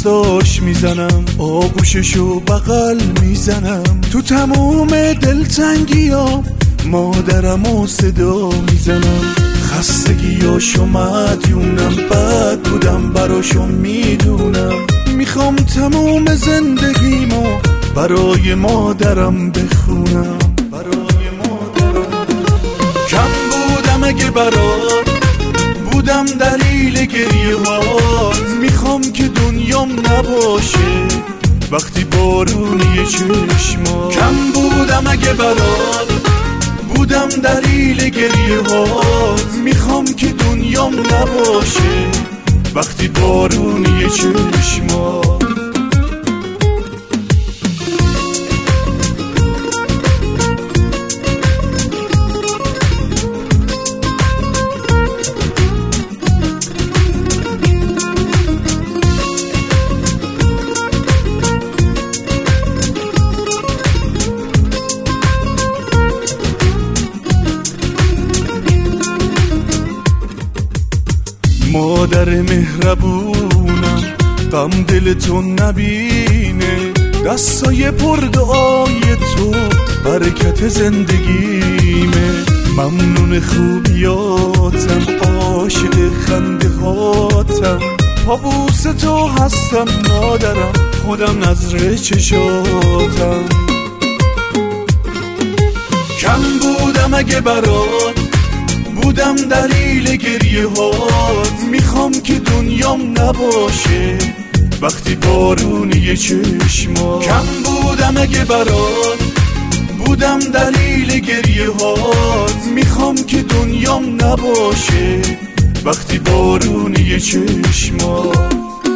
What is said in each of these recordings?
دستاش میزنم، آغوششو بغل میزنم، تو تموم دلتنگیام مادرمو صدا میزنم. خستگیاشو مدیونم، بد بودم براشو میدونم، میخوام تموم زندگیمو برای مادرم بخونم. کم بودم اگه برات بودم دلیل گریه هات، میخوام که دنیام نباشه وقتی بارونی چشمات. کم بودم اگه برات بودم دلیل گریه هات، میخوام که دنیام نباشه وقتی بارونی چشمات. مادر مهربونم غم دلتو نبینه، دستای پر دعای تو برکت زندگیمه. ممنون خوبیاتم، عاشق خنده هاتم، پابوس تو هستم مادرم، خودم نظر چشاتم. کم بودم اگه برات بودم دلیل گریه هات، میخوام که دنیام نباشه وقتی بارونی چشمات. کم بودم اگه برات بودم دلیل گریه هات، میخوام که دنیام نباشه وقتی بارونی چشمات.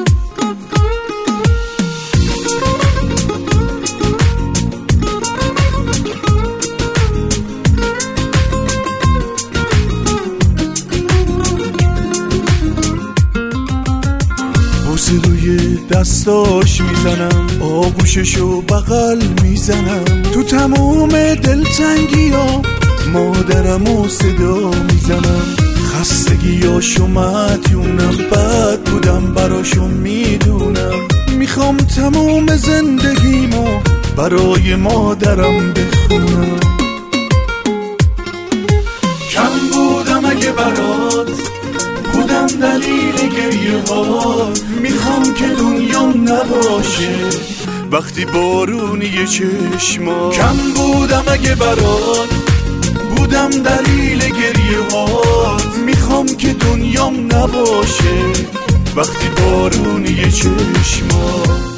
روی دستاش میزنم، آغوششو بغل میزنم، تو تموم دلتنگیام مادرمو صدا میزنم. خستگیاشو مدیونم، بد بودم براشو میدونم، میخوام تموم زندگیمو برای مادرم بخونم. کم بودم اگه برات بودم دلیل گریه هات، میخوام که دنیام نباشه وقتی بارونی چشمات. کم بودم اگه برات بودم دلیل گریه هات، میخوام که دنیام نباشه وقتی بارونی چشمات.